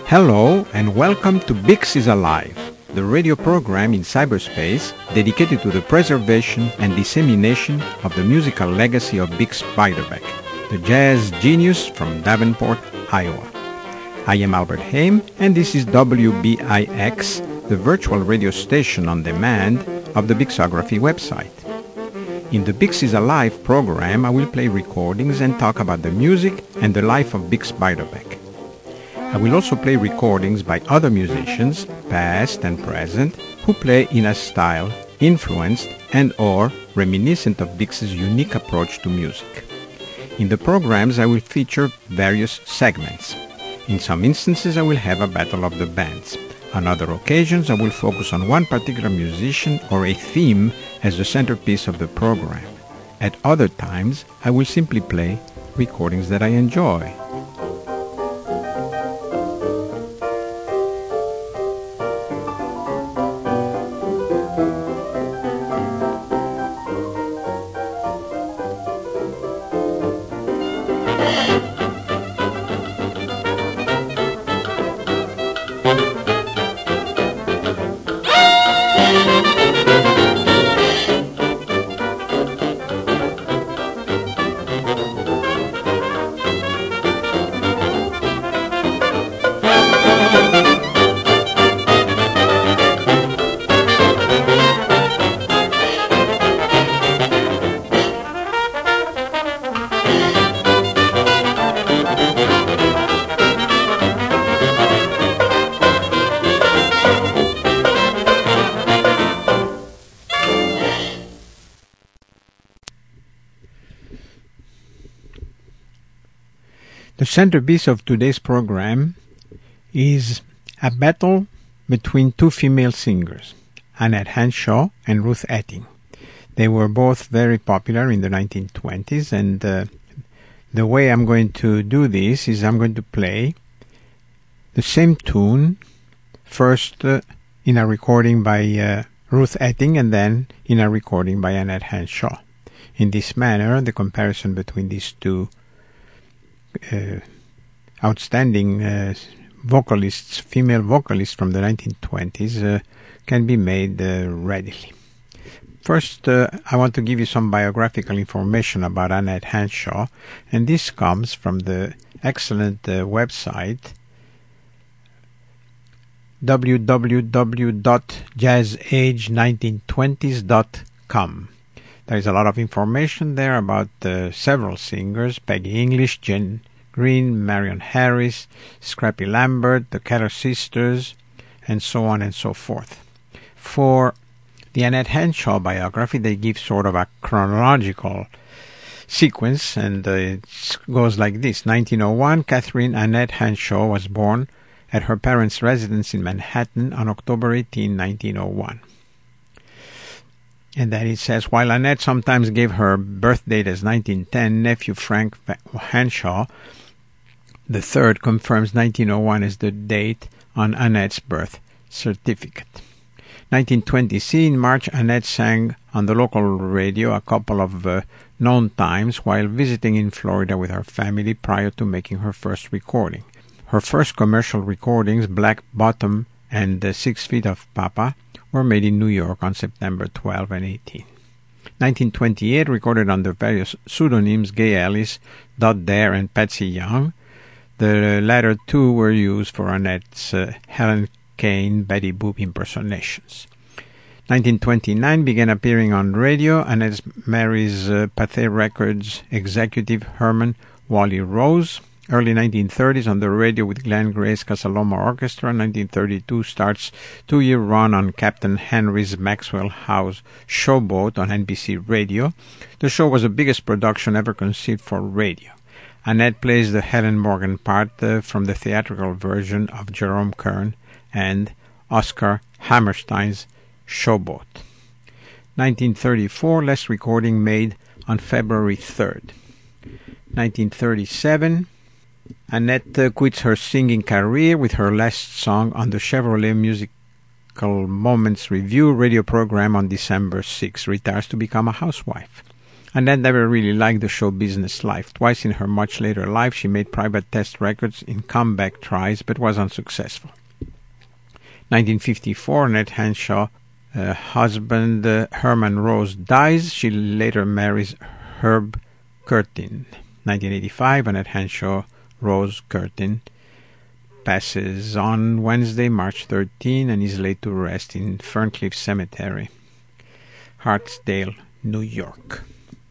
Hello and welcome to Bix is Alive, the radio program in cyberspace dedicated to the preservation and dissemination of the musical legacy of Bix Beiderbecke, the jazz genius from Davenport, Iowa. I am Albert Haim, and this is WBIX, the virtual radio station on demand of the Bixography website. In the Bix is Alive program, I will play recordings and talk about the music and the life of Bix Beiderbecke. I will also play recordings by other musicians, past and present, who play in a style influenced and or reminiscent of Bix's unique approach to music. In the programs, I will feature various segments. In some instances, I will have a battle of the bands. On other occasions, I will focus on one particular musician or a theme as the centerpiece of the program. At other times, I will simply play recordings that I enjoy. The centerpiece of today's program is a battle between two female singers, Annette Henshaw and Ruth Etting. They were both very popular in the 1920s, and the way I'm going to do this is I'm going to play the same tune, first in a recording by Ruth Etting and then in a recording by Annette Henshaw. In this manner, the comparison between these two outstanding vocalists, female vocalists from the 1920s, can be made readily. First, I want to give you some biographical information about Annette Henshaw, and this comes from the excellent website www.jazzage1920s.com. There is a lot of information there about several singers: Peggy English, Jane Green, Marion Harris, Scrappy Lambert, the Keller Sisters, and so on and so forth. For the Annette Henshaw biography, they give sort of a chronological sequence, and it goes like this. 1901, Catherine Annette Henshaw was born at her parents' residence in Manhattan on October 18, 1901. And then it says, while Annette sometimes gave her birth date as 1910, nephew Frank Henshaw III confirms 1901 as the date on Annette's birth certificate. 1920 in March, Annette sang on the local radio a couple of known times while visiting in Florida with her family prior to making her first recording. Her first commercial recordings, Black Bottom and 6 Feet of Papa, were made in New York on September 12 and 18. 1928, recorded under various pseudonyms, Gay Ellis, Dot Dare, and Patsy Young. The latter two were used for Annette's Helen Kane, Betty Boop impersonations. 1929, began appearing on radio. Annette marries Pathé Records executive Herman Wally Rose. Early 1930s on the radio with Glenn Gray's Casaloma Orchestra. 1932 starts 2-year run on Captain Henry's Maxwell House Showboat on NBC Radio. The show was the biggest production ever conceived for radio. Annette plays the Helen Morgan part from the theatrical version of Jerome Kern and Oscar Hammerstein's Showboat. 1934, last recording made on February 3rd. 1937, Annette quits her singing career with her last song on the Chevrolet Musical Moments Review radio program on December 6, retires to become a housewife. Annette never really liked the show business life. Twice in her much later life, she made private test records in comeback tries, but was unsuccessful. 1954, Annette Henshaw, husband Herman Rose dies. She later marries Herb Curtin. 1985, Annette Henshaw Rose Curtin passes on Wednesday, March 13, and is laid to rest in Ferncliff Cemetery, Hartsdale, New York.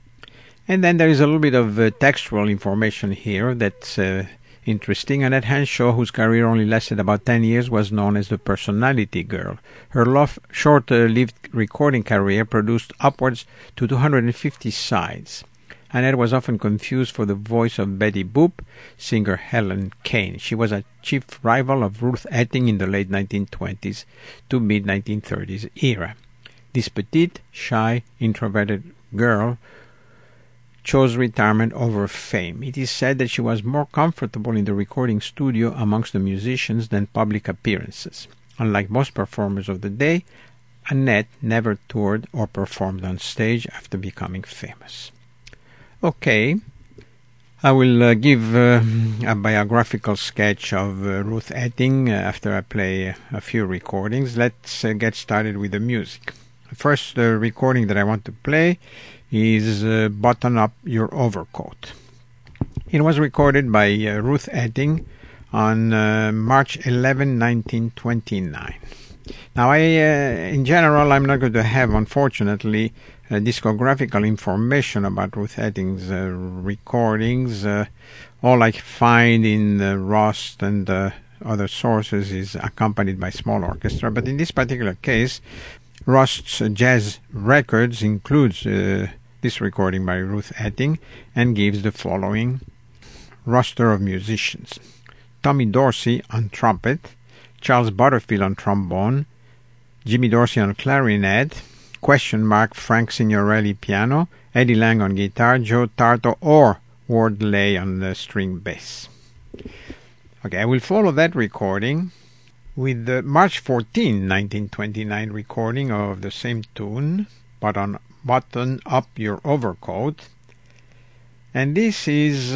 And then there is a little bit of textual information here that's interesting. Annette Henshaw, whose career only lasted about 10 years, was known as the personality girl. Her short-lived recording career produced upwards to 250 sides. Annette was often confused for the voice of Betty Boop, singer Helen Kane. She was a chief rival of Ruth Etting in the late 1920s to mid-1930s era. This petite, shy, introverted girl chose retirement over fame. It is said that she was more comfortable in the recording studio amongst the musicians than public appearances. Unlike most performers of the day, Annette never toured or performed on stage after becoming famous. Okay, I will give a biographical sketch of Ruth Etting after I play a few recordings. Let's get started with the music. The first recording that I want to play is Button Up Your Overcoat. It was recorded by Ruth Etting on March 11, 1929. Now, in general, I'm not going to have, unfortunately, discographical information about Ruth Etting's recordings. All I find in Rust and other sources is accompanied by small orchestra. But in this particular case, Rust's Jazz Records includes this recording by Ruth Etting and gives the following roster of musicians: Tommy Dorsey on trumpet, Charles Butterfield on trombone, Jimmy Dorsey on clarinet, Frank Signorelli piano, Eddie Lang on guitar, Joe Tarto or Ward Lay on the string bass. Okay, I will follow that recording with the March 14, 1929 recording of the same tune, Button Up Your Overcoat. And this is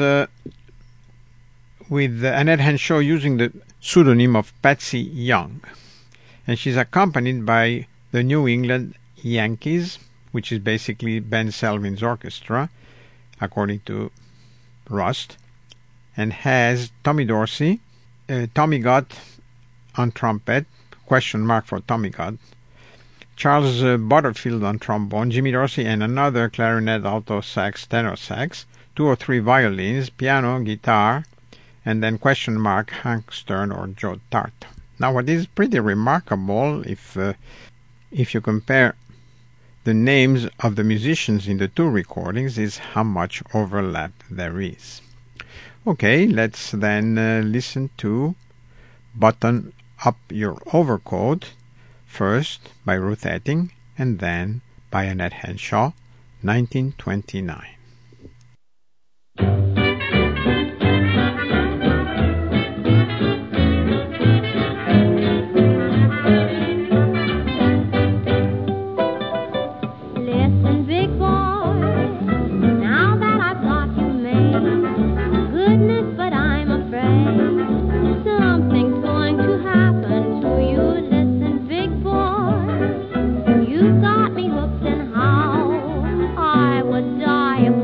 with Annette Henshaw using the pseudonym of Patsy Young. And she's accompanied by the New England Yankees, which is basically Ben Selvins' orchestra, according to Rust, and has Tommy Dorsey, Tommy Gott on trumpet, for Tommy Gott, Charles Butterfield on trombone, Jimmy Dorsey and another clarinet, alto sax, tenor sax, 2 or 3 violins, piano, guitar, and then Hank Stern or Joe Tarto. Now, what is pretty remarkable, if you compare the names of the musicians in the two recordings, is how much overlap there is. Okay, let's then listen to Button Up Your Overcoat, first by Ruth Etting and then by Annette Henshaw, 1929. You got me hooked, and how I would die if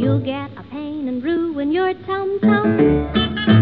you'll get a pain and ruin your tum-tum.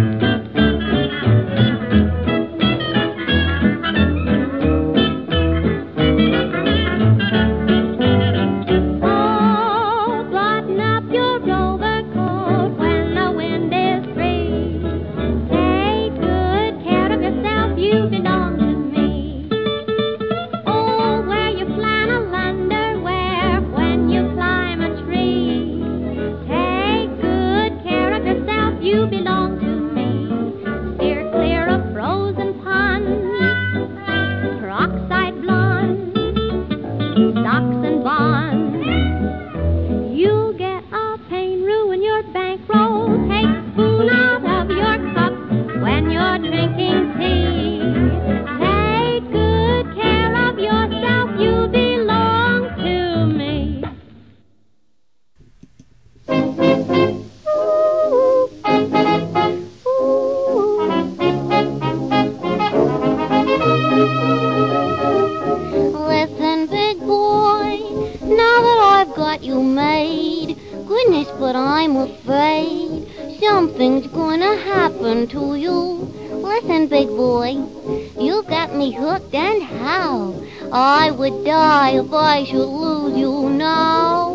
If I should lose you now.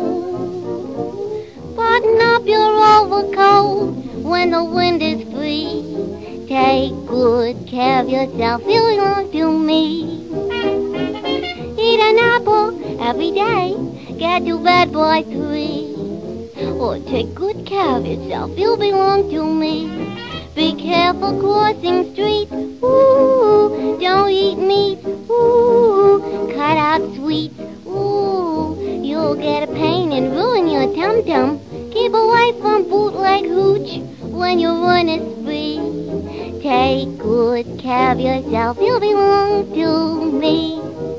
Button up your overcoat when the wind is free. Take good care of yourself, you belong to me. Eat an apple every day, get to bed by 3. Or take good care of yourself, you belong to me. Be careful crossing streets, ooh, don't eat meat, ooh, cut out sweets, ooh, you'll get a pain and ruin your tum-tum. Keep away from bootleg hooch when you run a spree. Take good care of yourself, you belong to me.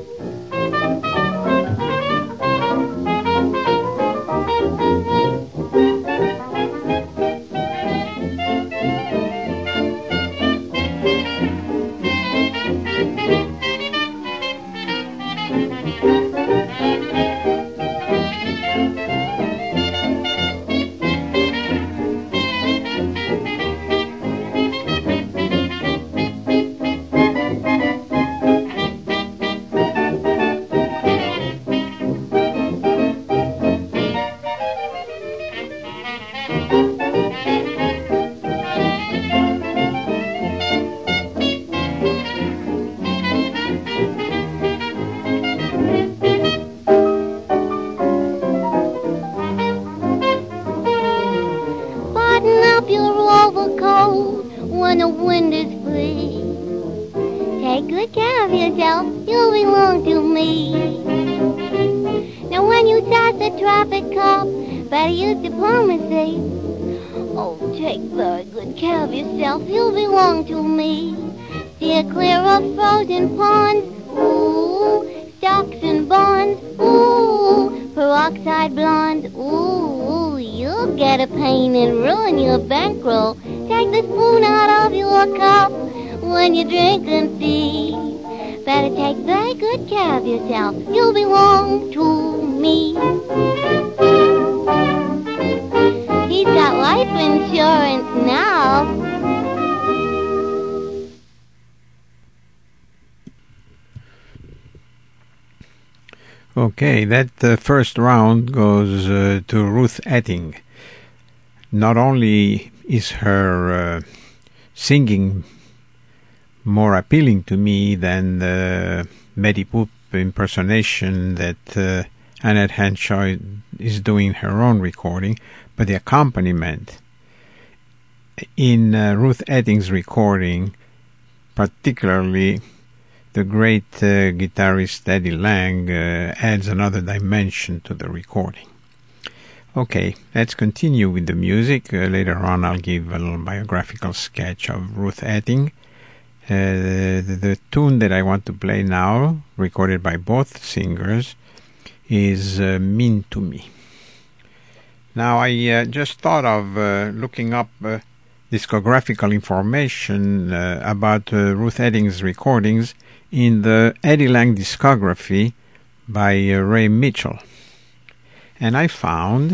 You belong to me. Steer clear of frozen ponds, ooh, stocks and bonds, ooh, peroxide blonde, ooh, you'll get a pain and ruin your bankroll. Take the spoon out of your cup when you drink and feed. Better take very good care of yourself. You belong to me. He's got life insurance now. Okay, that first round goes to Ruth Etting. Not only is her singing more appealing to me than the Betty Boop impersonation that Annette Henshaw is doing her own recording, but the accompaniment in Ruth Etting's recording, particularly the great guitarist Eddie Lang, adds another dimension to the recording. Okay, let's continue with the music. Later on I'll give a little biographical sketch of Ruth Etting. The tune that I want to play now, recorded by both singers, is Mean to Me. Now I just thought of looking up discographical information about Ruth Etting's recordings in the Eddie Lang discography by Ray Mitchell. And I found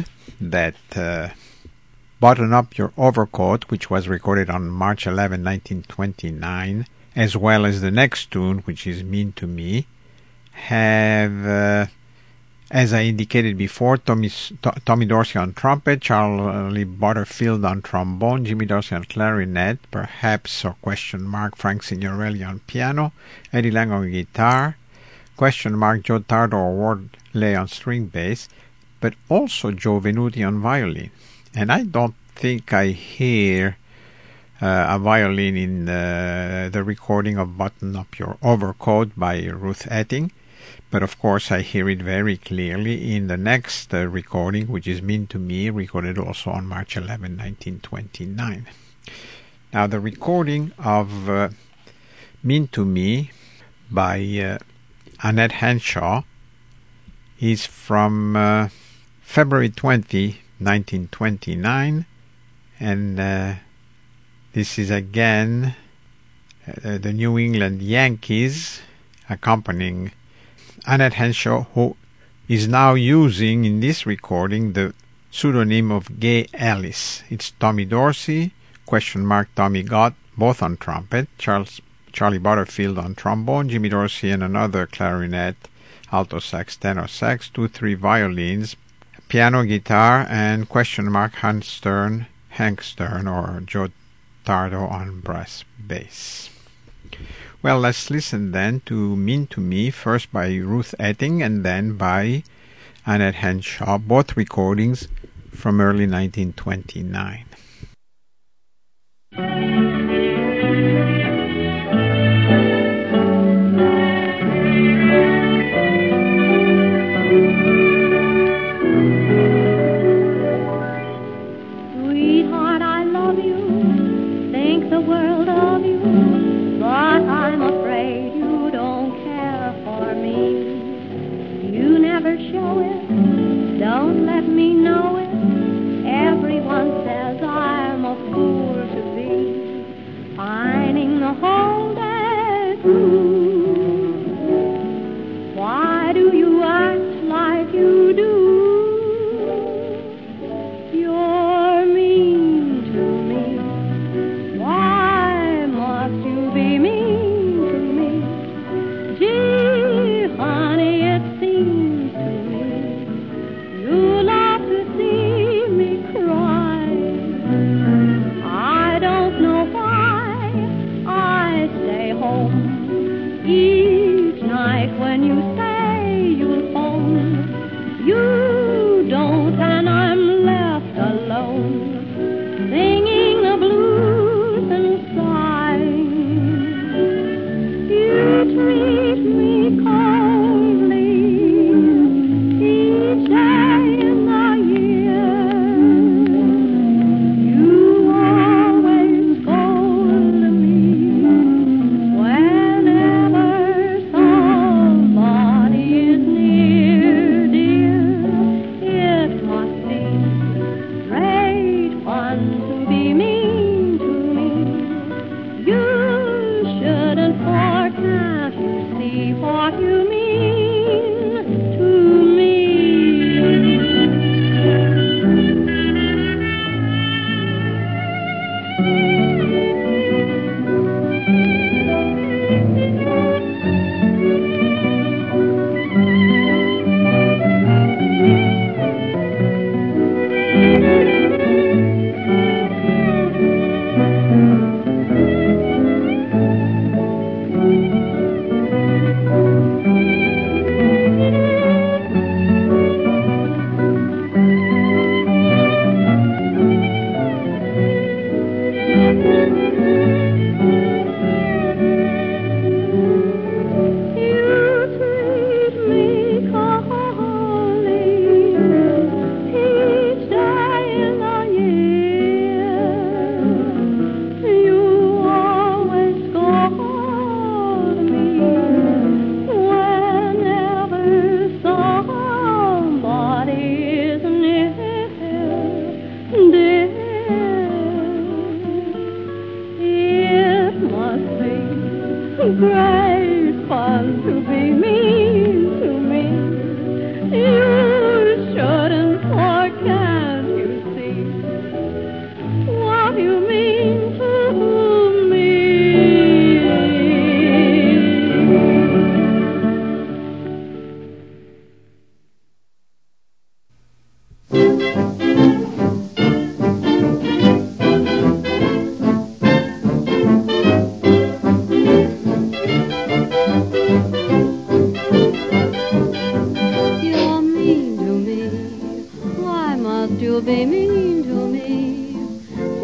that Button Up Your Overcoat, which was recorded on March 11, 1929, as well as the next tune, which is Mean to Me, have, as I indicated before, Tommy Dorsey on trumpet, Charlie Butterfield on trombone, Jimmy Dorsey on clarinet, perhaps, or question mark, Frank Signorelli on piano, Eddie Lang on guitar, question mark, Joe Tardo or Ward Lay on string bass, but also Joe Venuti on violin. And I don't think I hear a violin in the recording of Button Up Your Overcoat by Ruth Etting. But of course I hear it very clearly in the next recording, which is Mean to Me, recorded also on March 11, 1929. Now the recording of Mean to Me by Annette Henshaw is from February 20, 1929, and this is again the New England Yankees accompanying Annette Henshaw, who is now using in this recording the pseudonym of Gay Ellis. It's Tommy Dorsey, question mark Tommy Gott, both on trumpet, Charlie Butterfield on trombone, Jimmy Dorsey and another clarinet, alto sax, tenor sax, 2-3 violins, piano, guitar, and question mark Hank Stern or Joe Tardo on brass bass. Well, let's listen then to Mean to Me, first by Ruth Etting and then by Annette Henshaw, both recordings from early 1929. Sweetheart, I love you, think the world of you, but I'm afraid you don't care for me. You never show it, don't let me know it. Everyone says I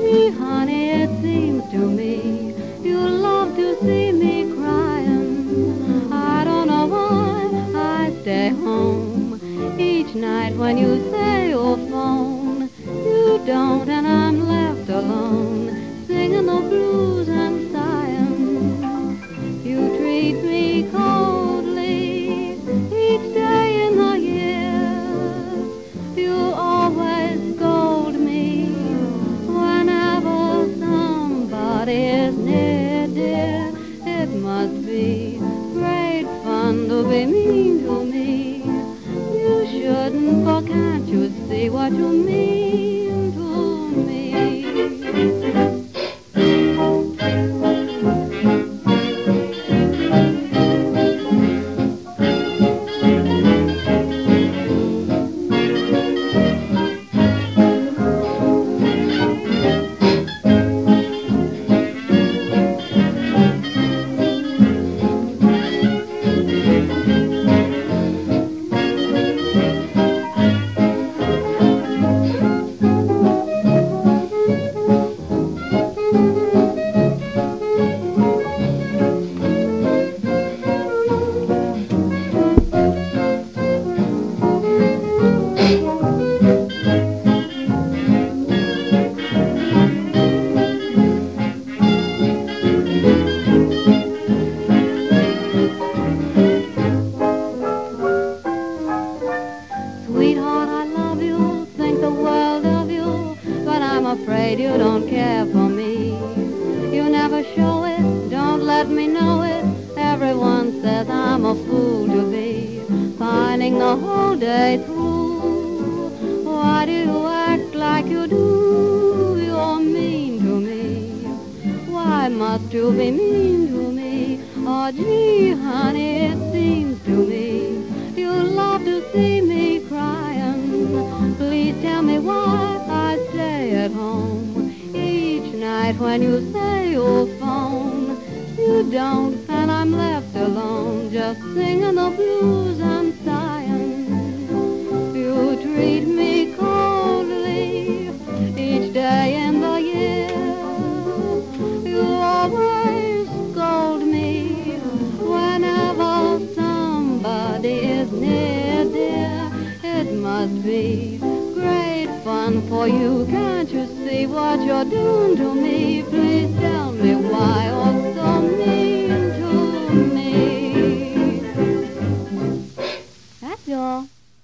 gee, honey, it seems to me you love to see me crying. I don't know why I stay home each night when you say you'll phone. You don't, and I'm left alone, singing the blues and sighing. You treat me coldly each day in the year. You always scold me whenever somebody is near, dear. It must be great fun to be mean to me. You shouldn't, for can't you see what you mean to me? Sweetheart, I love you, think the world of you, but I'm afraid you don't care for me. You never show it, don't let me know it. Everyone says I'm a fool to be pining the whole day through. Why do you act like you do? You're mean to me. Why must you be mean to me? Oh, gee, honey, it seems to me you love to see me crying. Please tell me why I stay at home each night when you say you'll phone. You don't, and I'm left alone, just singing the blues and sighing. You treat me coldly each day in the year. You always scold me whenever somebody is near, dear. It must be great fun for you. Can't you see what you're doing to me? Please tell me why you're so mean to me. That's all.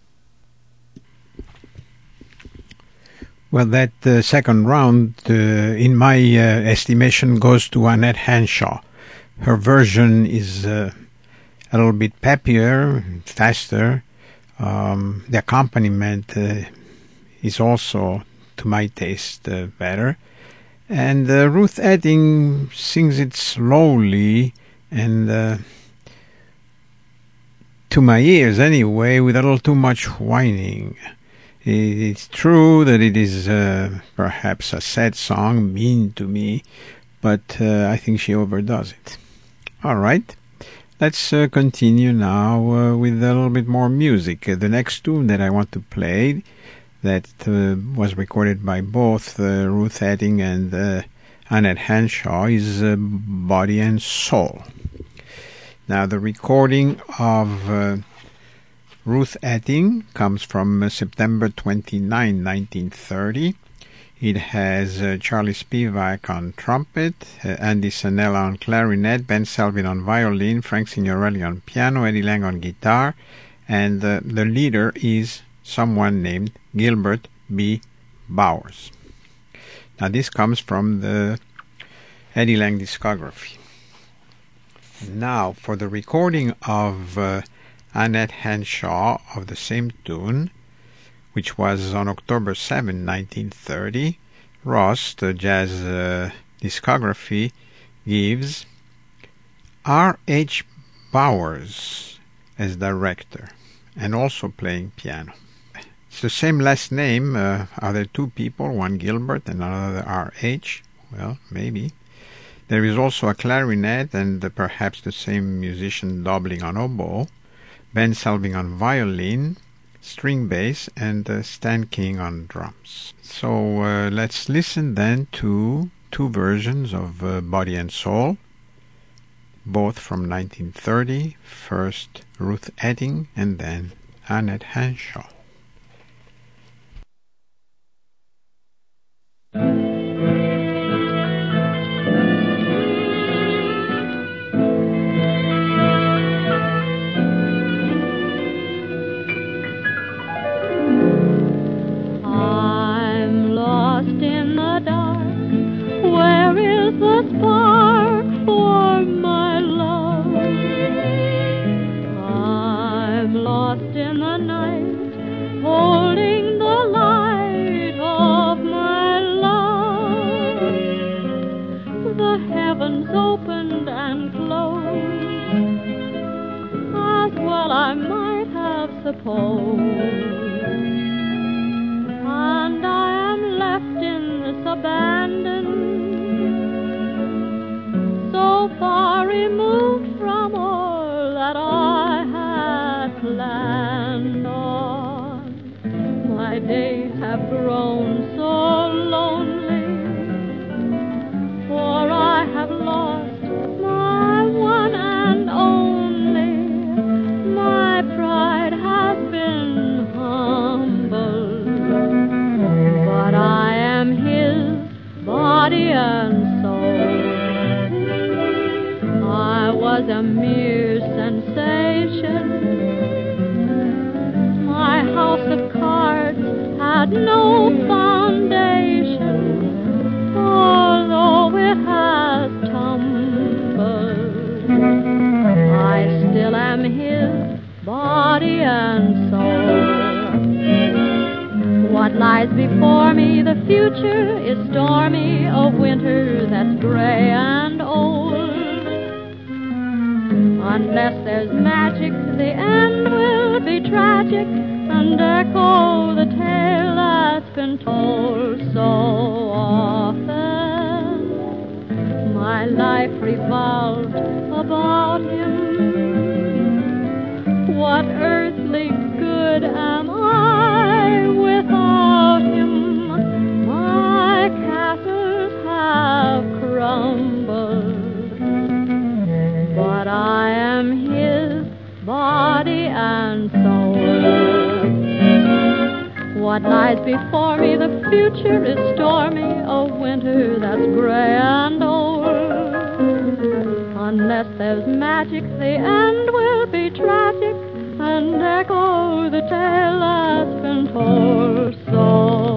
Well, that second round, in my estimation, goes to Annette Hanshaw. Her version is a little bit peppier, faster. The accompaniment is also, to my taste, better. And Ruth Etting sings it slowly and, to my ears anyway, with a little too much whining. It's true that it is perhaps a sad song, mean to me, but I think she overdoes it. All right. Let's continue now with a little bit more music. The next tune that I want to play that was recorded by both Ruth Etting and Annette Hanshaw is Body and Soul. Now, the recording of Ruth Etting comes from September 29, 1930. It has Charlie Spivak on trumpet, Andy Sanella on clarinet, Ben Selvin on violin, Frank Signorelli on piano, Eddie Lang on guitar, and the leader is someone named Gilbert B. Bowers. Now this comes from the Eddie Lang discography. Now for the recording of Annette Hanshaw of the same tune, which was on October 7, 1930, Ross, the jazz discography, gives R.H. Bowers as director and also playing piano. It's the same last name. Are there two people, one Gilbert and another R.H.? Well, maybe. There is also a clarinet and perhaps the same musician doubling on oboe, Ben Selvin on violin, string bass, and Stan King on drums. So let's listen then to two versions of Body and Soul, both from 1930, first Ruth Etting and then Annette Henshaw. And I am left in this abandon, so far removed from all that I had planned on. My days have grown so lonely, for I have lost my one and only. My pride has been humbled, but I am his body and soul. I was a mere sensation. My house of cards had no foundation, although it has tumbled. I still am his body and soul. What lies before me, the future is stormy, a winter that's gray and old. Unless there's magic, the end will be tragic and echo the tale that's been told so often. My life revolved about him. What earthly good am I without him? My castles have crumbled, but I am his body and soul. What lies before me, the future is stormy, a winter that's gray and old. Unless there's magic, the end will be tragic and echo the tale that's been told so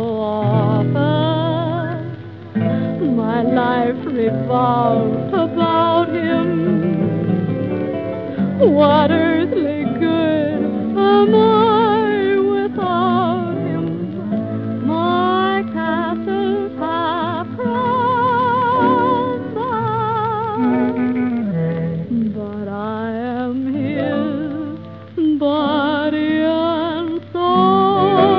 often. My life revolved about him. What earthly good am I without him? My castles have crumbled, but I am his body and soul.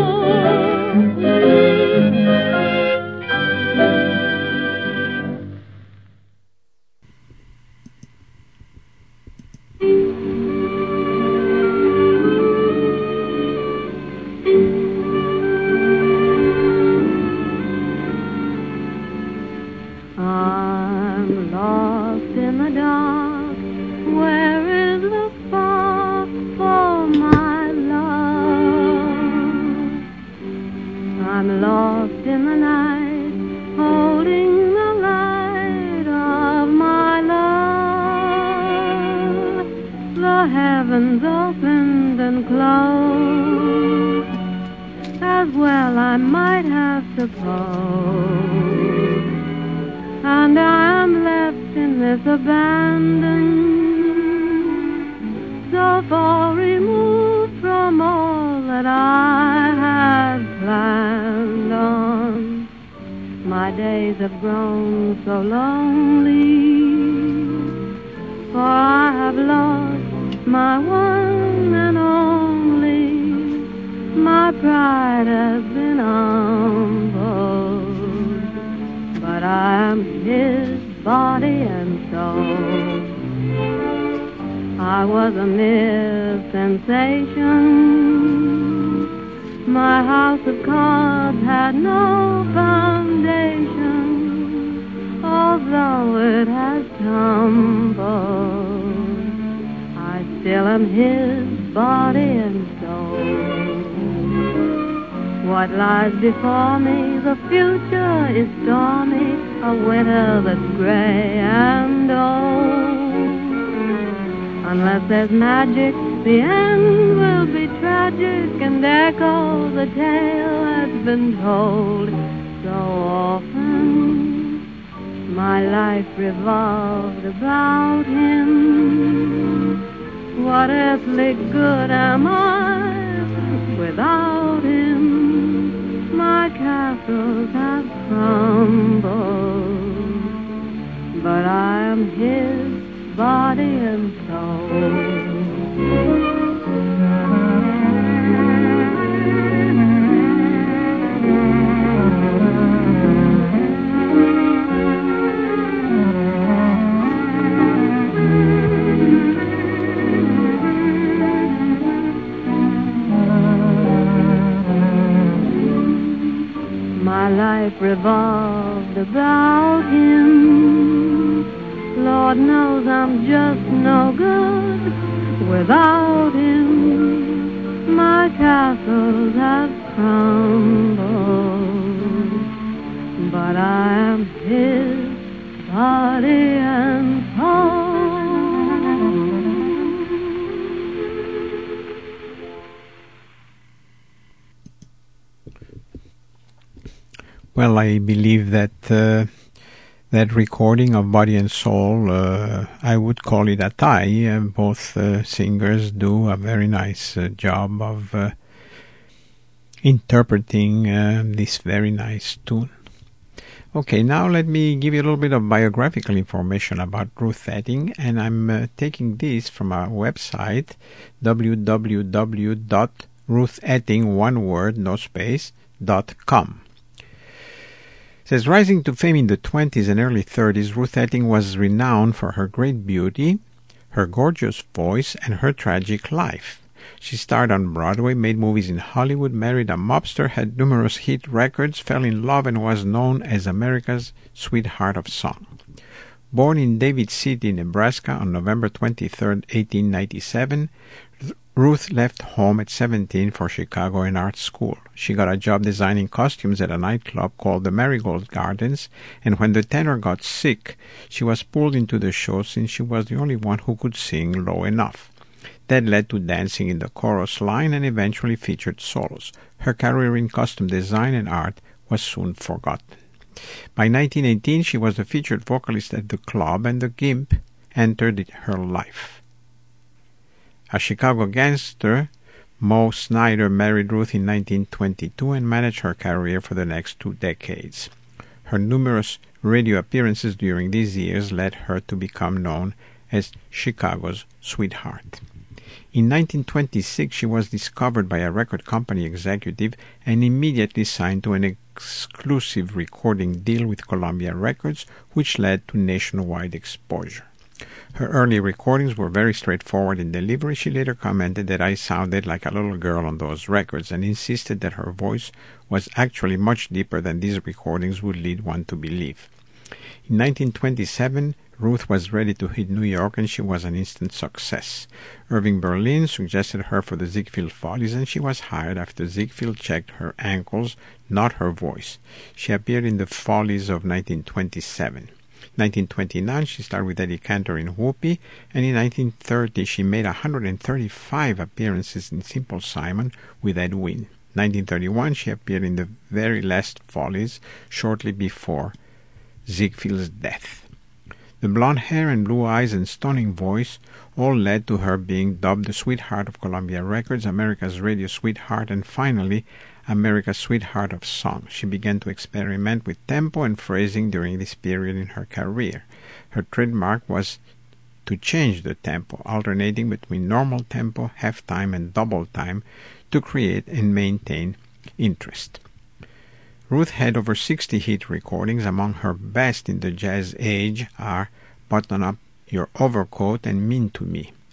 I'm lost in the dark. Where is the spark for my love? I'm lost in the night, holding the light of my love. The heavens opened and closed, as well I might have supposed. And I am left in this abandon, so far removed from all that I had planned on. My days have grown so lonely, for I have lost my one and only. My pride has been humbled, but I am his body and soul. I was a mere sensation. My house of cards had no foundation, although it has tumbled. I still am his body and soul. What lies before me, the future is stormy, a winter that's gray and old. Unless there's magic, the end will be tragic and echo the tale that's been told so often. My life revolved about him. What earthly good am I without him? My castles have crumbled, but I am his body and soul. My life revolved about him. Lord knows I'm just no good without him. My castles have crumbled, but I am his body and soul. Well, I believe that that recording of Body and Soul, I would call it a tie. Both singers do a very nice job of interpreting this very nice tune. Okay, now let me give you a little bit of biographical information about Ruth Etting, and I'm taking this from our website, www.ruthetting.com. It says, rising to fame in the 20s and early 30s, Ruth Etting was renowned for her great beauty, her gorgeous voice, and her tragic life. She starred on Broadway, made movies in Hollywood, married a mobster, had numerous hit records, fell in love, and was known as America's sweetheart of song. Born in David City, Nebraska on November 23, 1897, Ruth left home at 17 for Chicago and art school. She got a job designing costumes at a nightclub called the Marigold Gardens, and when the tenor got sick, she was pulled into the show since she was the only one who could sing low enough. That led to dancing in the chorus line and eventually featured solos. Her career in costume design and art was soon forgotten. By 1918, she was the featured vocalist at the club, and the gimp entered her life. A Chicago gangster, Moe Snyder, married Ruth in 1922 and managed her career for the next 2 decades. Her numerous radio appearances during these years led her to become known as Chicago's sweetheart. In 1926, she was discovered by a record company executive and immediately signed to an exclusive recording deal with Columbia Records, which led to nationwide exposure. Her early recordings were very straightforward in delivery. She later commented that I sounded like a little girl on those records and insisted that her voice was actually much deeper than these recordings would lead one to believe. In 1927, Ruth was ready to hit New York, and she was an instant success. Irving Berlin suggested her for the Ziegfeld Follies, and she was hired after Ziegfeld checked her ankles, not her voice. She appeared in the Follies of 1927. In 1929, she starred with Eddie Cantor in Whoopi, and in 1930, she made 135 appearances in Simple Simon with Ed Wynn. In 1931, she appeared in the very last Follies, shortly before Ziegfeld's death. The blonde hair and blue eyes and stunning voice all led to her being dubbed the sweetheart of Columbia Records, America's radio sweetheart, and finally America's sweetheart of song. She began to experiment with tempo and phrasing during this period in her career. Her trademark was to change the tempo, alternating between normal tempo, half time, and double time to create and maintain interest. Ruth had over 60 hit recordings. Among her best in the jazz age are Button Up Your Overcoat and Mean to Me.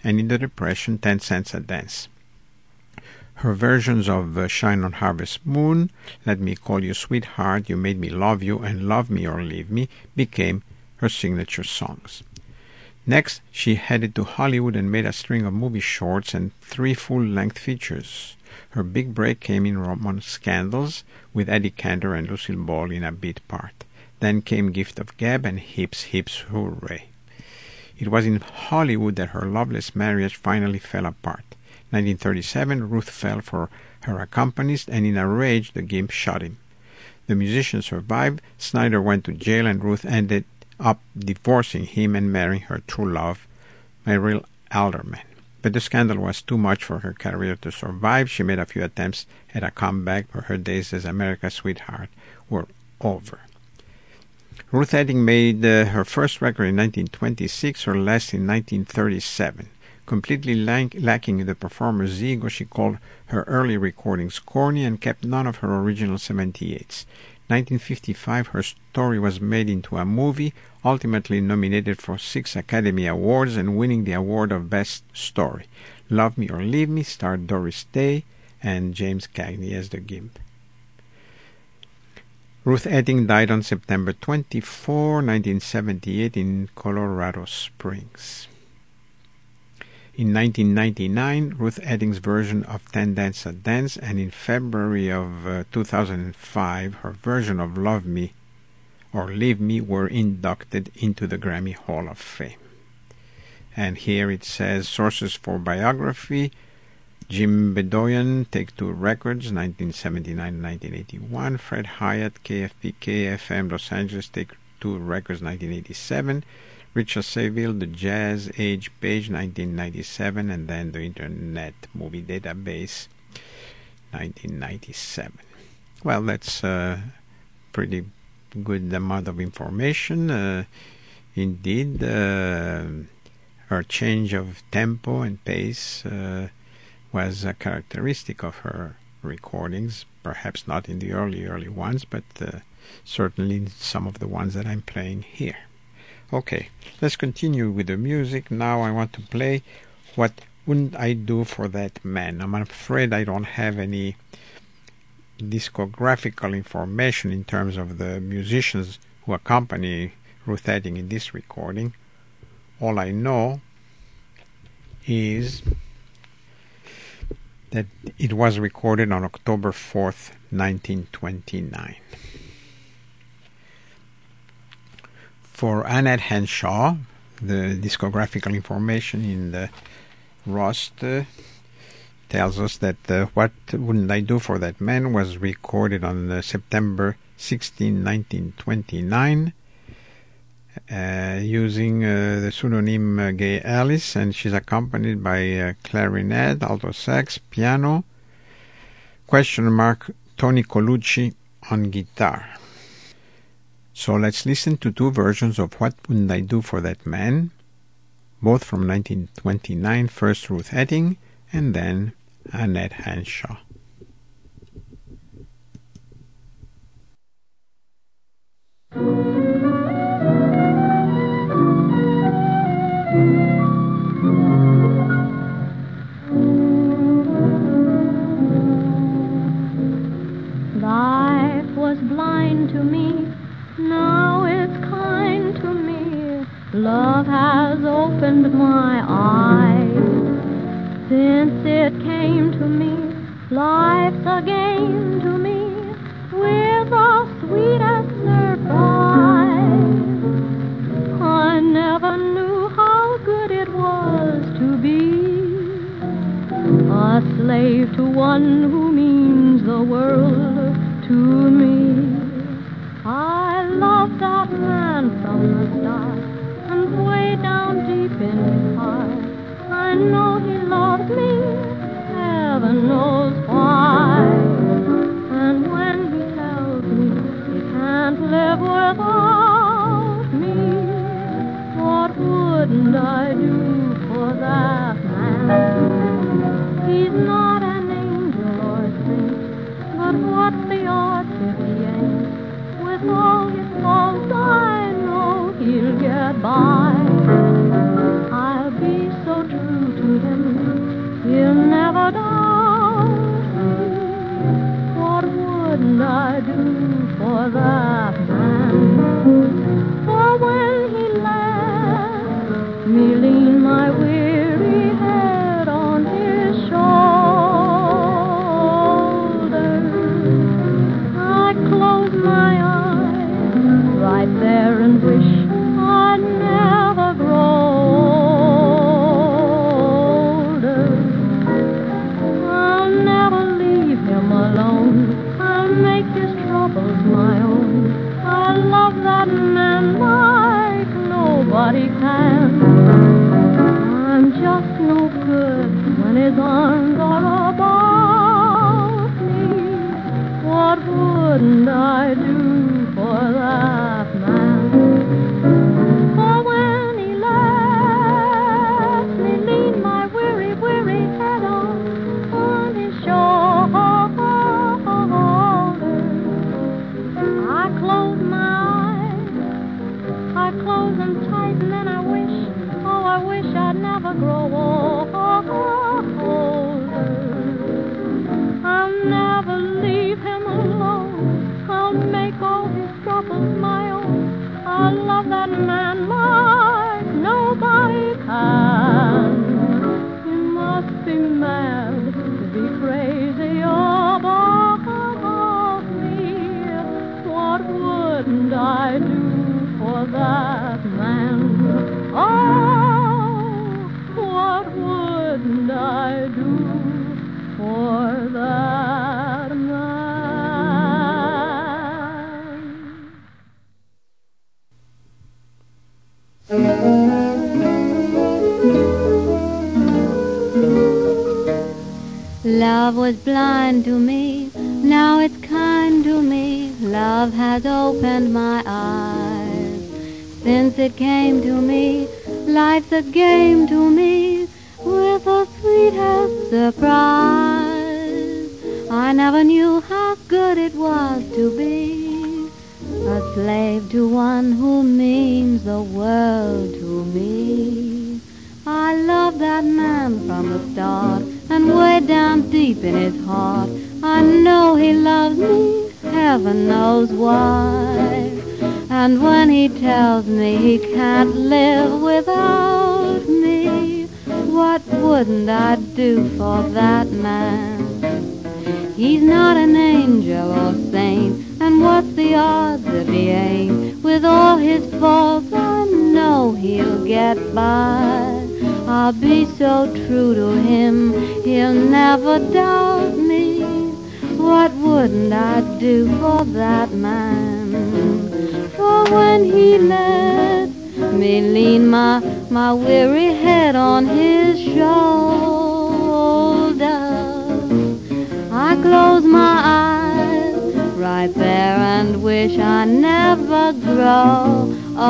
and in the Depression, 10 cents a dance. Her versions of Shine on Harvest Moon, Let Me Call You Sweetheart, You Made Me Love You, and Love Me or Leave Me became her signature songs. Next, she headed to Hollywood and made a string of movie shorts and 3 full-length features. Her big break came in Romance Scandals with Eddie Cantor and Lucille Ball in a beat part. Then came Gift of Gab and Hips Hips Hooray. It was in Hollywood that her loveless marriage finally fell apart. 1937, Ruth fell for her accompanist, and in a rage the Gimp shot him. The musician survived. Snyder went to jail, and Ruth ended up divorcing him and marrying her true love, Myrtle Alderman. But the scandal was too much for her career to survive. She made a few attempts at a comeback, but her days as America's sweetheart were over. Ruth Etting made her first record in 1926, or less in 1937. Completely lacking the performer's ego, she called her early recordings corny and kept none of her original 78s. 1955, her story was made into a movie, ultimately nominated for 6 Academy Awards and winning the award of Best Story. Love Me or Leave Me starred Doris Day and James Cagney as the Gimp. Ruth Etting died on September 24, 1978 in Colorado Springs. In 1999, Ruth Etting's version of 10 Cents a Dance, and in February of 2005, her version of Love Me or Leave Me were inducted into the Grammy Hall of Fame. And here it says, sources for biography: Jim Bedoyan, Take-Two Records, 1979-1981. Fred Hyatt, KFPK-FM, Los Angeles, Take-Two Records, 1987. Richard Seville, The Jazz Age page, 1997, and then the Internet Movie Database, 1997. Well, that's a pretty good amount of information. Indeed, her change of tempo and pace was a characteristic of her recordings, perhaps not in the early ones, but certainly in some of the ones that I'm playing here. Okay, let's continue with the music. Now I want to play What Wouldn't I Do for That Man. I'm afraid I don't have any discographical information in terms of the musicians who accompany Ruth Etting in this recording. All I know is that it was recorded on October 4th, 1929. For Annette Henshaw, the discographical information in the Rust tells us that What Wouldn't I Do for That Man was recorded on September 16, 1929, using the pseudonym Gay Alice, and she's accompanied by clarinet, alto sax, piano, Tony Colucci on guitar. So let's listen to 2 versions of What Wouldn't I Do for That Man, both from 1929, first Ruth Etting and then Annette Henshaw. Life was blind to me, now it's kind to me. Love has opened my eyes. Since it came to me, life's a game to me, with the sweetest surprise. I never knew how good it was to be a slave to one who means the world to me. I loved that man from the start, and way down deep in his heart, I know he loved me, heaven knows why. And when he tells me he can't live without me, what wouldn't I do for that man? He's not an angel or saint, but what's the odds if he ain't? With all his faults, I know he'll get by. I'll be so true to For when he left me lean my weary head on his shoulder, I close my eyes right there and wish I'd never grow older. I'll never leave him alone. I'll make his troubles my own. I love that man like nobody can. I'm just no good when his arms are about me. What wouldn't I do for that man? For when he left me lean my weary, weary head on his shoulder, I close my eyes, I close them tight, and then I wish, oh, I wish I'd never grow older. I'll never leave him alone. I'll make all his troubles my own. I'll love that man like nobody can. You must be mad to be crazy about me. What wouldn't I do for that man? Oh, what wouldn't I do for that man? Love was blind to me, now it's kind to me. Love has opened my eyes. Since it came to me, life's a game to me, with the sweetest surprise. I never knew how good it was to be a slave to one who means the world to me. I love that man from the start, and way down deep in his heart, I know he loves me, heaven knows why. And when he tells me he can't live without me, what wouldn't I do for that man? He's not an angel or saint, and what's the odds if he ain't? With all his faults, I know he'll get by. I'll be so true to him, he'll never doubt me. What wouldn't I do for that man? For when he let me lean my weary head on his shoulder, I close my eyes right there and wish I never grow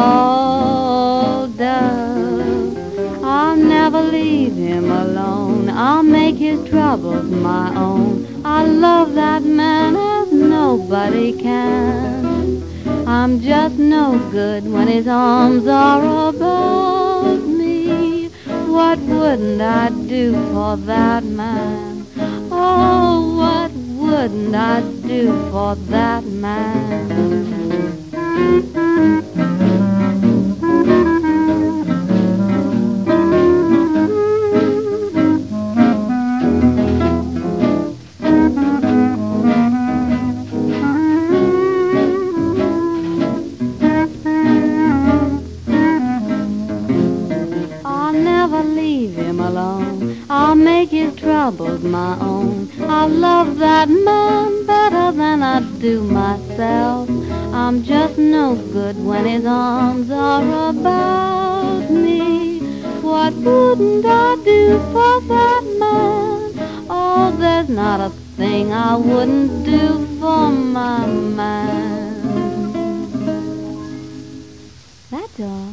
older. I'll never leave him alone. I'll make his troubles my own. I love that man as nobody can. I'm just no good when his arms are about me. What wouldn't I do for that man? Oh, what wouldn't I do for that man? I'll make his troubles my own. I'll love that man better than I do myself. I'm just no good when his arms are about me. What wouldn't I do for that man? Oh, there's not a thing I wouldn't do for my man. That's all.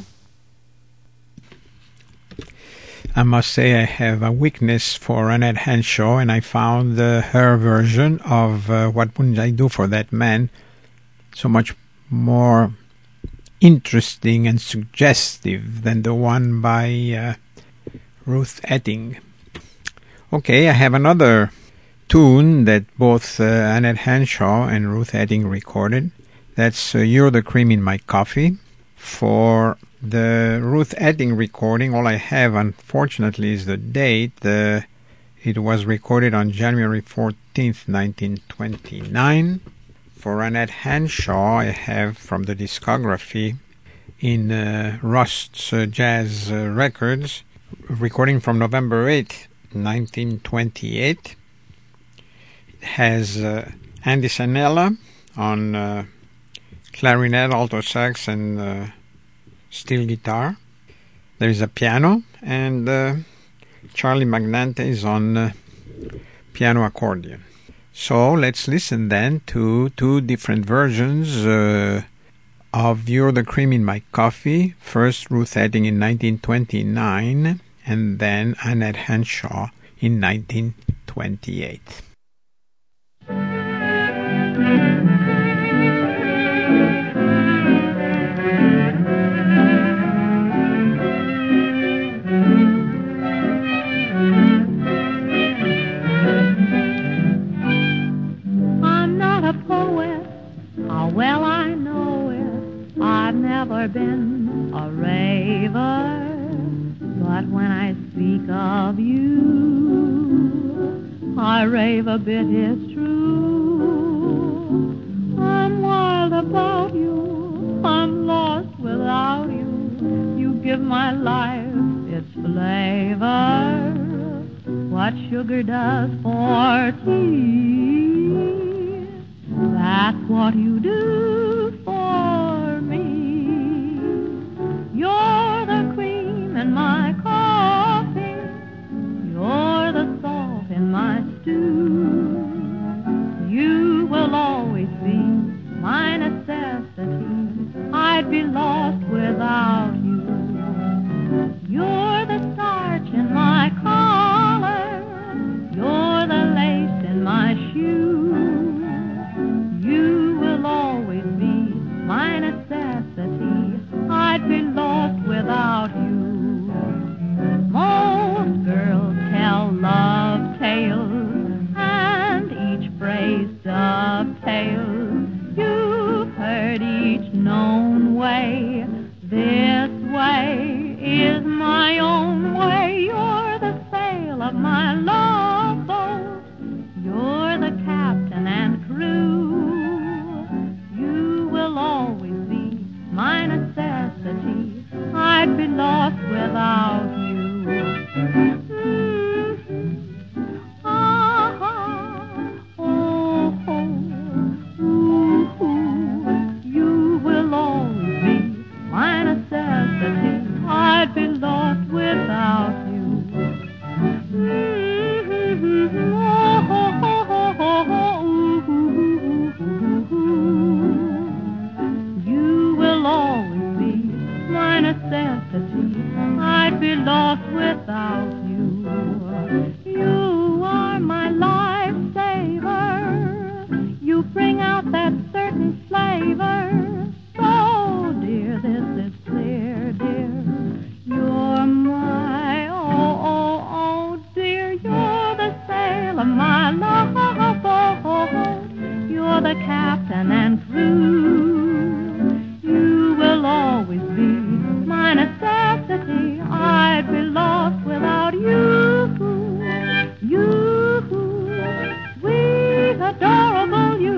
I must say I have a weakness for Annette Henshaw, and I found her version of What Wouldn't I Do for That Man so much more interesting and suggestive than the one by Ruth Etting. Okay, I have another tune that both Annette Henshaw and Ruth Etting recorded. That's You're the Cream in My Coffee. For the Ruth Etting recording, all I have, unfortunately, is the date. It was recorded on January 14th, 1929. For Annette Hanshaw, I have from the discography in Rust's Jazz Records, recording from November 8th, 1928. It has Andy Sanella on clarinet, alto sax, and steel guitar. There is a piano, and Charlie Magnante is on piano accordion. So let's listen then to two different versions of You're the Cream in My Coffee. First Ruth Etting in 1929, and then Annette Hanshaw in 1928. Well, I know it. I've never been a raver, but when I speak of you, I rave a bit, it's true. I'm wild about you. I'm lost without you. You give my life its flavor. What sugar does for tea, that's what you do for me. You're the cream in my coffee. You're the salt in my stew. You will always be my necessity. I'd be lost without you. You're the starch in my collar. You're the lace in my shoe. You will always be my necessity. I'd be lost without you. Most girls tell love tales, and each phrase dovetails. You've heard each known way. This way is my own way. You're the sail of my love boat. You're the captain and crew. You will always be my necessity. I'd be lost without you. You will always be my necessity. I'd be lost without you. You will always be my necessity. I'd be lost without you. You are my lifesaver. You bring out that certain flavor. So, dear, this is clear, dear. You're my, oh, dear. You're the sail of my love boat. You're the captain and crew. You will always be my necessity. I'd be lost without you. You, sweet, adorable you.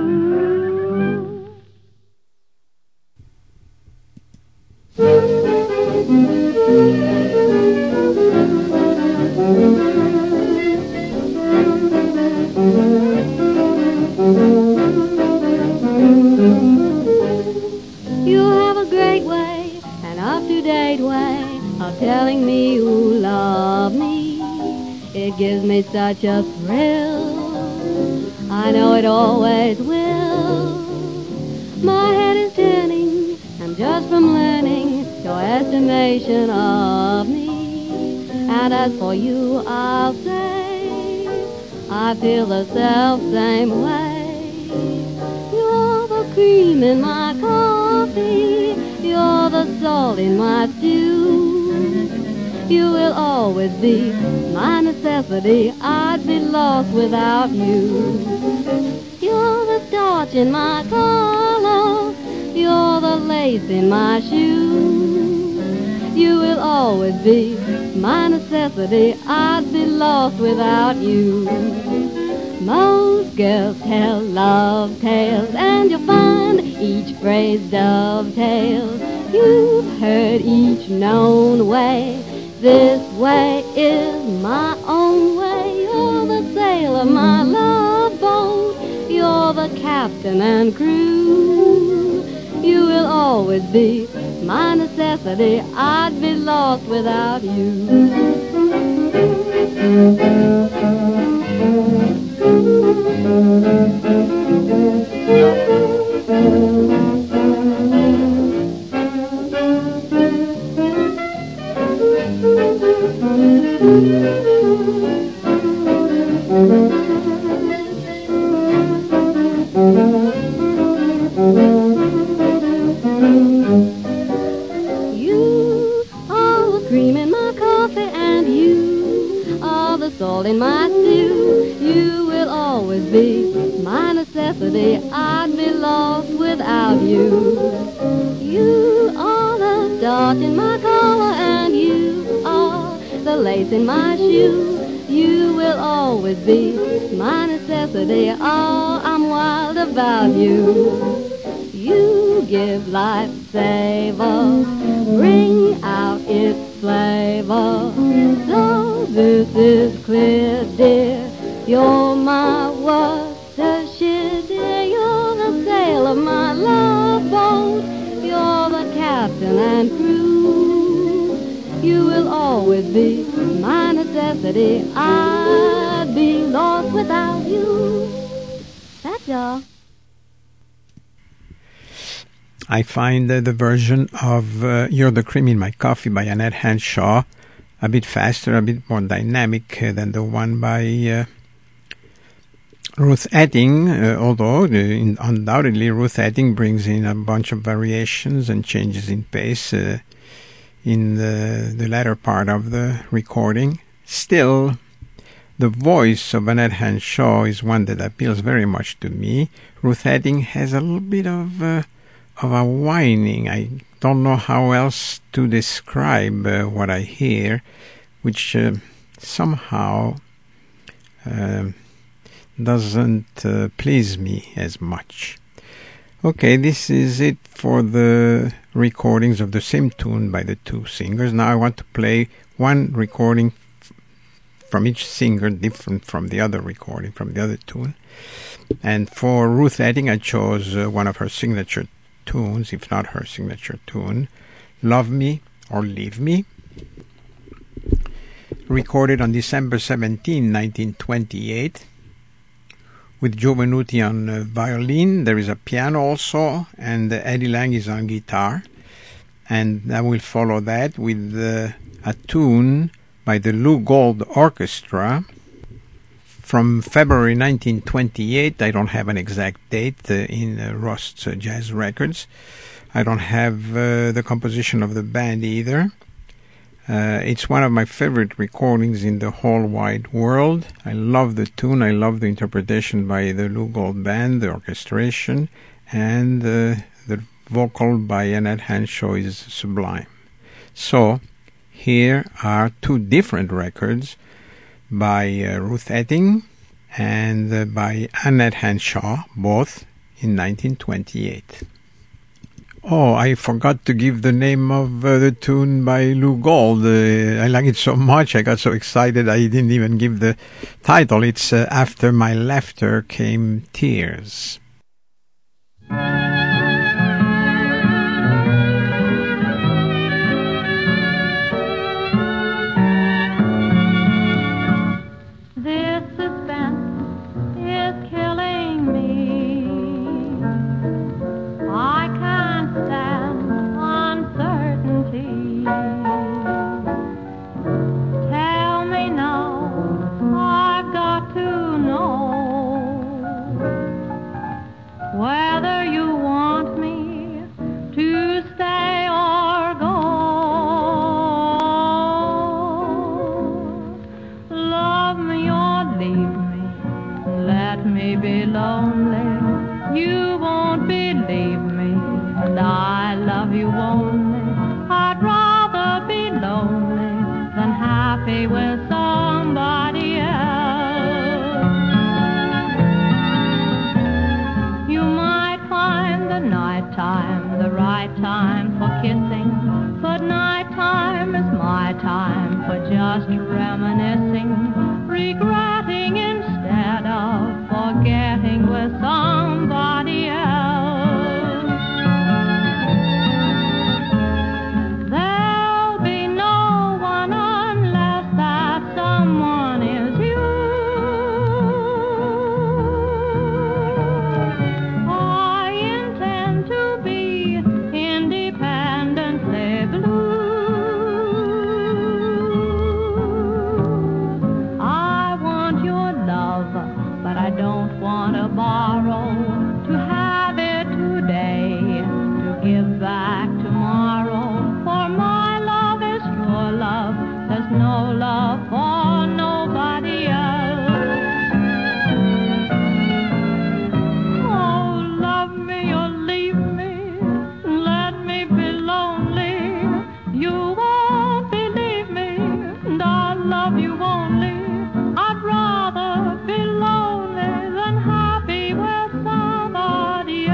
You have a great way, an up-to-date way of telling me you love me. It gives me such a thrill. I know it always will. My head is turning, and just from learning your estimation of me. And as for you, I'll say, I feel the self-same way. You're the cream in my coffee. You're the salt in my stew. You will always be my necessity. I'd be lost without you. You're the starch in my collar. You're the lace in my shoe. You will always be my necessity. I'd be lost without you. Most girls tell love tales, and you'll find each phrase dovetails. You've heard each known way. This way is my own way. You're the sail of my love boat. You're the captain and crew. You will always be my necessity. I'd be lost without you. You are the cream in my coffee, and you are the salt in my stew. You will always be my necessity. I'd be lost without you. You are the starch in my collar, and you are the lace in my shoe. You will always be my necessity. Oh, I'm wild about you. You give life savor, bring out its flavor. So this is clear, dear. You're my Worcestershire, dear. You're the sail of my love boat. You're the captain and crew. You will always be my necessity. I'd be lost without you. That's all. I find the version of You're the Cream in My Coffee by Annette Henshaw a bit faster, a bit more dynamic than the one by Ruth Etting, although undoubtedly Ruth Etting brings in a bunch of variations and changes in pace in the latter part of the recording. Still, the voice of Annette Henshaw is one that appeals very much to me. Ruth Etting has a little bit of a whining. I don't know how else to describe what I hear, which somehow doesn't please me as much. Okay, this is it for the recordings of the same tune by the two singers. Now I want to play one recording from each singer different from the other recording, from the other tune. And for Ruth Etting, I chose one of her signature tunes, if not her signature tune, Love Me or Leave Me, recorded on December 17, 1928, with Joe Venuti on violin. There is a piano also, and Eddie Lang is on guitar. And I will follow that with a tune by the Lou Gold Orchestra from February 1928. I don't have an exact date in Rust's Jazz Records. I don't have the composition of the band either. It's one of my favorite recordings in the whole wide world. I love the tune. I love the interpretation by the Lou Gold Band, the orchestration, and the vocal by Annette Henshaw is sublime. So here are two different records by Ruth Etting and by Annette Henshaw, both in 1928. Oh, I forgot to give the name of the tune by Lou Gold. I like it so much, I got so excited I didn't even give the title. It's After My Laughter Came Tears. I love you only. I'd rather be lonely than happy with somebody else. You might find the nighttime the right time for kissing, but nighttime is my time for just reminiscing, regretting instead of forgetting with somebody else. There'll be no one unless that someone is you. I intend to be independently blue. I want your love, but I don't want to borrow, to have it today, to give back tomorrow. For my love is your love, there's no love for nobody else. Oh, love me or leave me, let me be lonely. You won't believe me, and I love you only. I'd rather be lonely than happy with somebody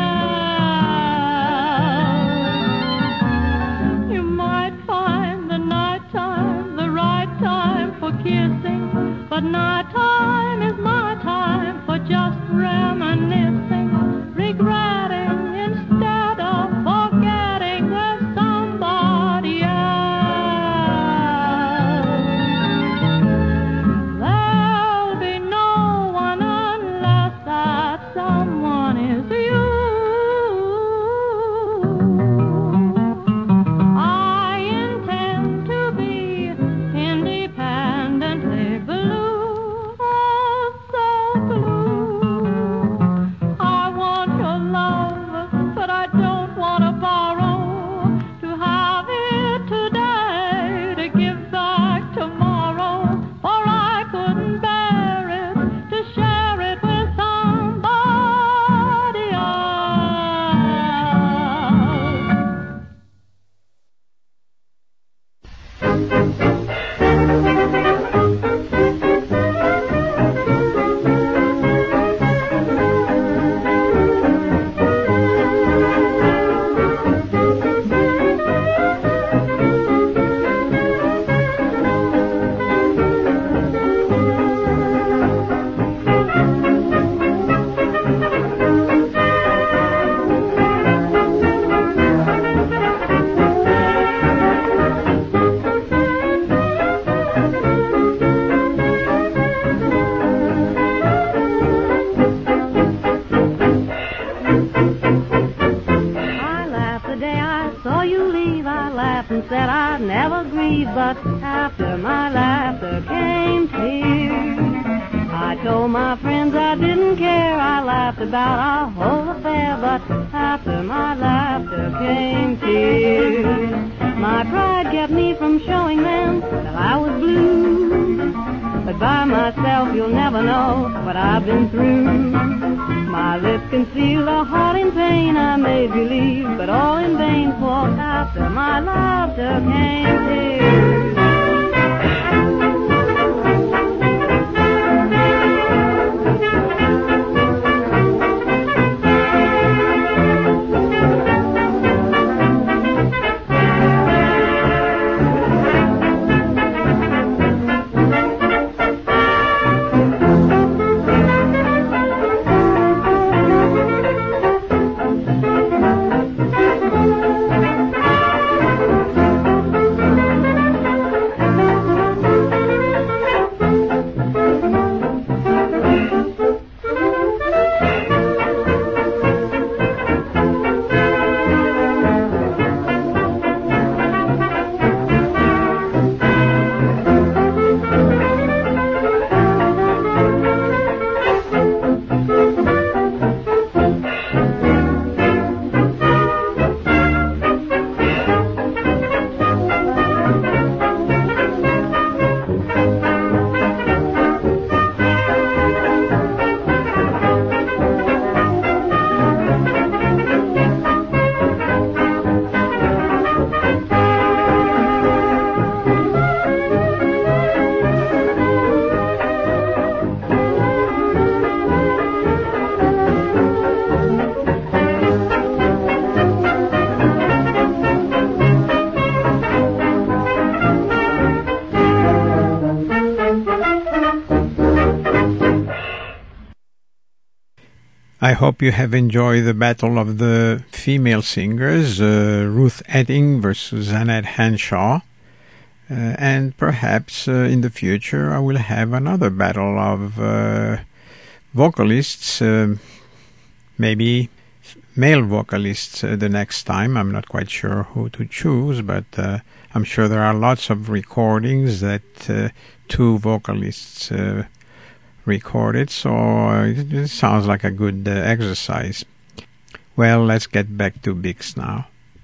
else. You might find the nighttime the right time for kissing, but nighttime is my time for just reminiscing, regretting instead of forgetting with somebody else. There'll be no one unless that someone is you. I intend to be independently blue, oh so blue. I want your love, but I don't want to borrow, to have it today, to give back tomorrow. For I couldn't bear it, to share it with somebody and said I'd never grieve, but after my laughter came tears. I told my friends I didn't care, I laughed about our whole affair, but after my laughter came tears. My pride kept me from showing them that I was blue, but by myself you'll never know what I've been through. My lips concealed a heart in pain, I made believe, but all in vain, for after my laughter came tears. I hope you have enjoyed the battle of the female singers, Ruth Etting versus Annette Henshaw. And perhaps in the future I will have another battle of vocalists, maybe male vocalists the next time. I'm not quite sure who to choose, but I'm sure there are lots of recordings that two vocalists recorded, so it sounds like a good exercise. Well, let's get back to Bix now.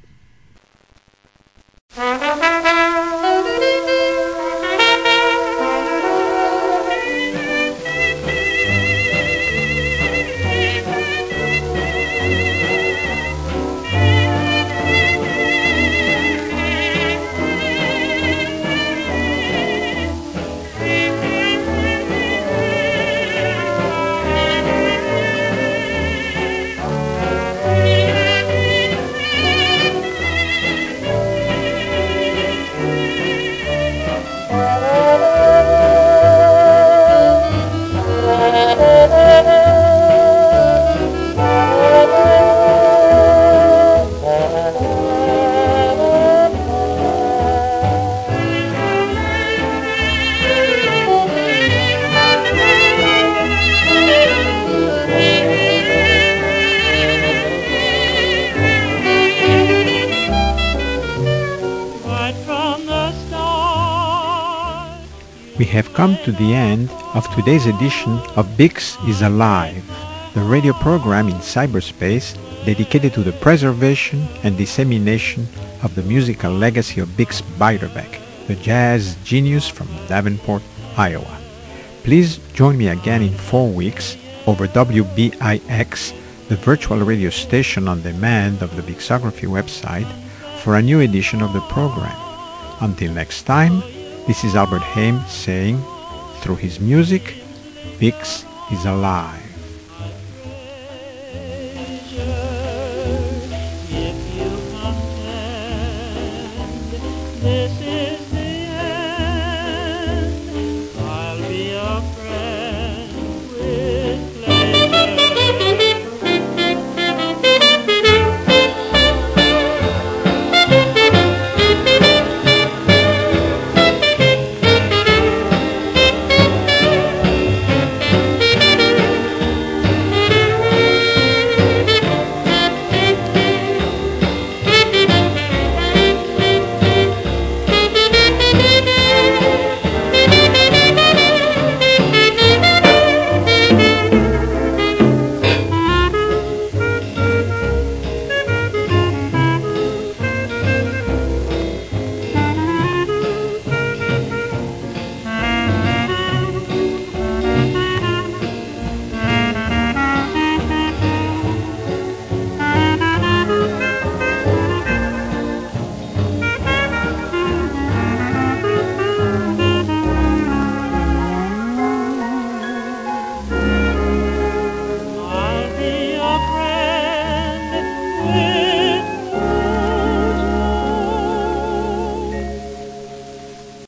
We have come to the end of today's edition of Bix is Alive, the radio program in cyberspace dedicated to the preservation and dissemination of the musical legacy of Bix Beiderbecke, the jazz genius from Davenport, Iowa. Please join me again in 4 weeks over WBIX, the virtual radio station on demand of the Bixography website, for a new edition of the program. Until next time, this is Albert Haim saying, through his music, Bix is alive. This